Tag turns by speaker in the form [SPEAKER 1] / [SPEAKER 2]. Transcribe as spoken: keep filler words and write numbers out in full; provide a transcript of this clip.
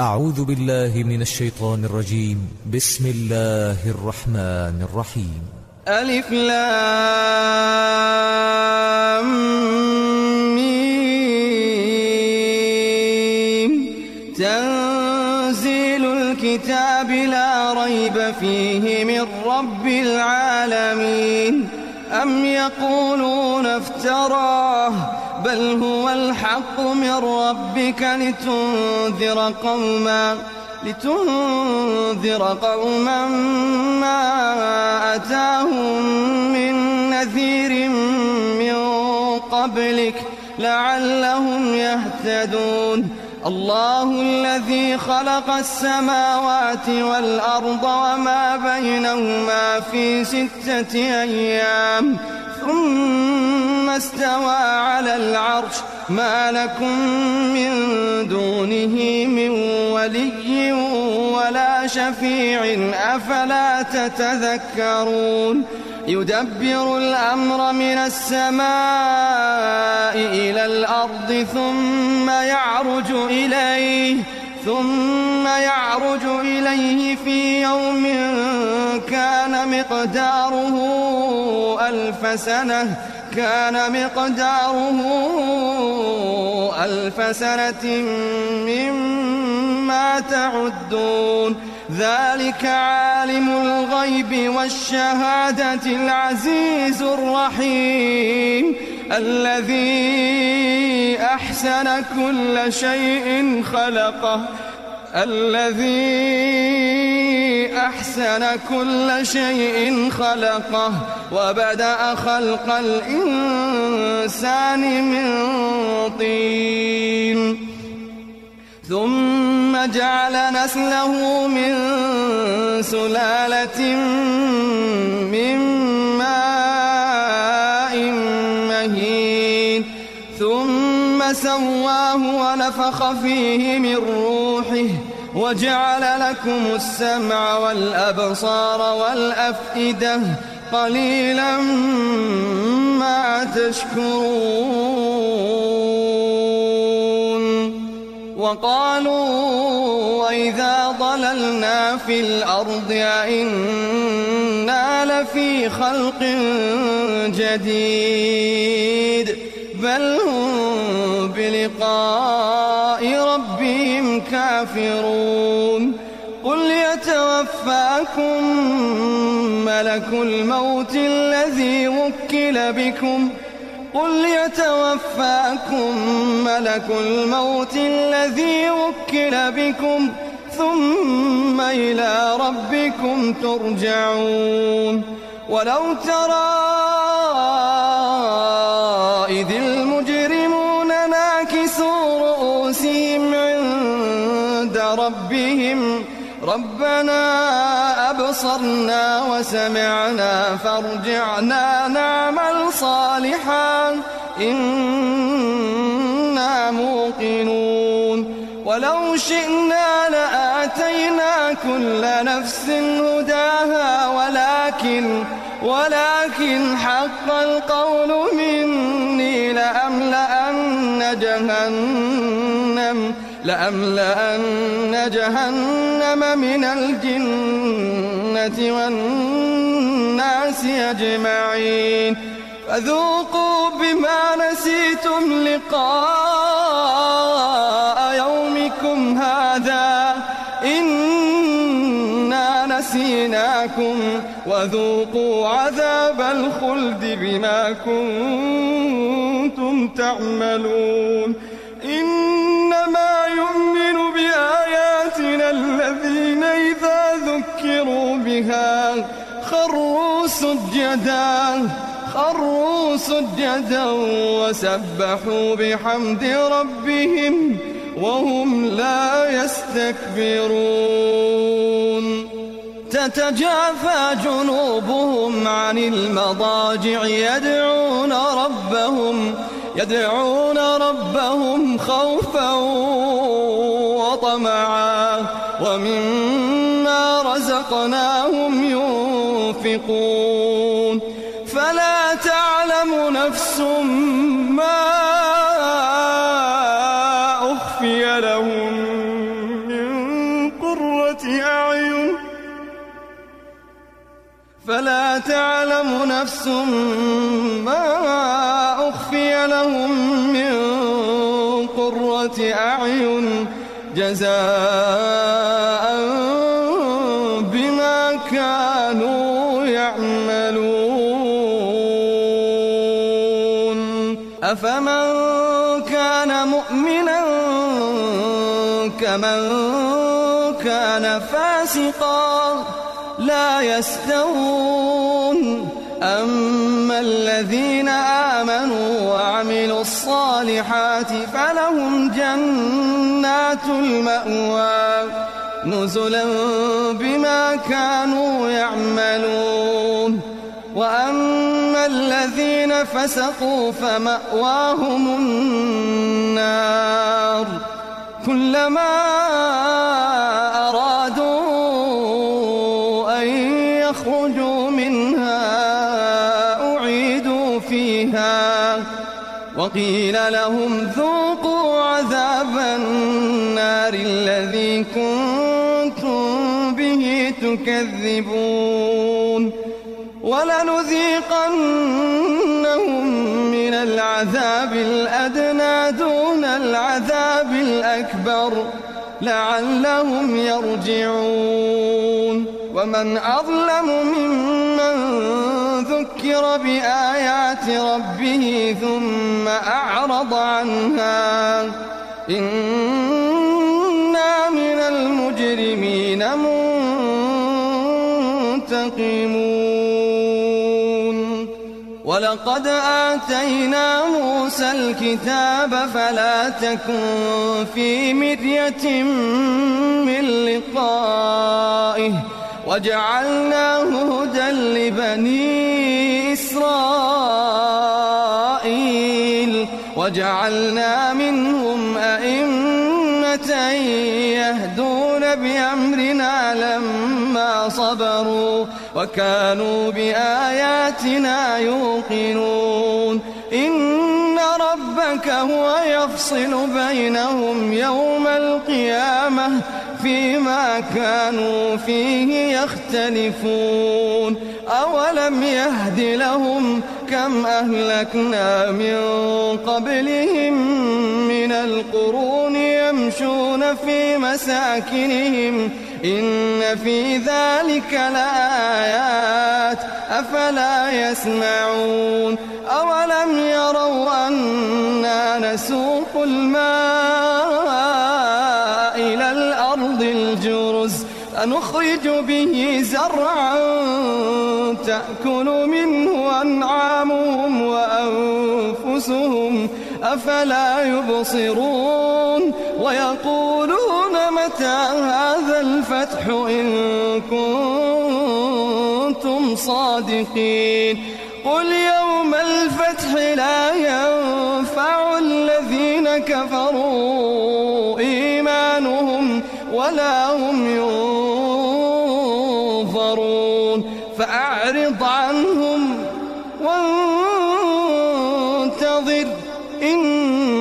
[SPEAKER 1] أعوذ بالله من الشيطان الرجيم. بسم الله الرحمن الرحيم.
[SPEAKER 2] ألف لام ميم. تنزيل الكتاب لا ريب فيه من رب العالمين. أم يقولون افتراه بل هو الحق من ربك لتنذر قوما لتنذر قوما ما أتاهم من نذير من قبلك لعلهم يهتدون. الله الذي خلق السماوات والأرض وما بينهما في ستة أيام ثم استوى على العرش ما لكم من دونه من ولي ولا شفيع أفلا تتذكرون. يدبر الأمر من السماء إلى الأرض ثم يعرج إليه ثم يعرج إليه في يوم كان مقداره ألف سنة كان مقداره ألف سنة مما تعدون. ذلك عالم الغيب والشهادة العزيز الرحيم الذي أحسن كل شيء خلقه الذي أحسن كل شيء خلقه وبدأ خلق الإنسان من طين ثم جعل نسله من سلالة من ماء مهين ثم سواه ونفخ فيه من روحه وجعل لكم السمع والأبصار والأفئدة قليلا ما تشكرون. وقالوا وإذا ضللنا في الأرض أئنا لفي خلق جديد بل هم بلقاء ربهم كافرون. قل يتوفاكم ملك الموت الذي وكل بكم قل يتوفاكم ملك الموت الذي وكل بكم ثم إلى ربكم ترجعون. ولو ترى إذ المجرمون ناكسوا رؤوسهم عند ربهم ربنا أبصرنا وسمعنا فارجعنا نعمل صالحا إنا موقنون. ولو شئنا لآتينا كل نفس هداها ولكن ولكن حق القول مني لأملأن جهنم لأملأن جهنم من الجنة والناس أجمعين. فذوقوا بما نسيتم لقاء يومكم هذا إنا نسيناكم وذوقوا عذاب الخلد بما كنتم تعملون. إنما يؤمن بآياتنا الذين إذا ذكروا بها خروا سجدا خروا سجدا وسبحوا بحمد ربهم وهم لا يستكبرون. تتجافى جنوبهم عن المضاجع يدعون ربهم يدعون ربهم خوفا وطمعا ومما رزقناهم ينفقون. فلا تعلم نفس ما أخفي لهم من فلا تعلم نفس ما أخفي لهم من قرة أعين جزاء بما كانوا يعملون أفمن كان مؤمنا كمن كان فاسقا لا يستوون أما الذين آمنوا وعملوا الصالحات فلهم جنات المأوى نزلا بما كانوا يعملون وأما الذين فسقوا فمأواهم النار كلما أرادوا أن يخرجوا منها أعيدوا فيها وقيل لهم ذوقوا عذاب النار الذي كنتم به تكذبون ولنذيقنهم من العذاب الأدنى دون العذاب الأكبر لعلهم يرجعون ومن أظلم ممن ذكر بآيات ربه ثم أعرض عنها إنا من المجرمين منتقمون ولقد آتينا موسى الكتاب فلا تكن في مرية من لقائه وجعلناه هدى لبني إسرائيل وجعلنا منهم أئمة يهدون بأمرنا لما صبروا وكانوا بآياتنا يوقنون إن ربك هو يفصل بينهم يوم القيامة فيما كانوا فيه يختلفون أولم يهد لهم كم أهلكنا من قبلهم من القرون يمشون في مساكنهم إن في ذلك لآيات أفلا يسمعون أولم يروا أنا نسوق الماء إلى الأرض الجرز أنخرج به زرعا تأكل منه أنعامهم وأنفسهم أفلا يبصرون ويقولون متى هذا الفتح إن كنتم صادقين قل يوم الفتح لا ينفع الذين كفروا إيمانهم ولا هم ينظرون فأعرض عنهم وانتظر إن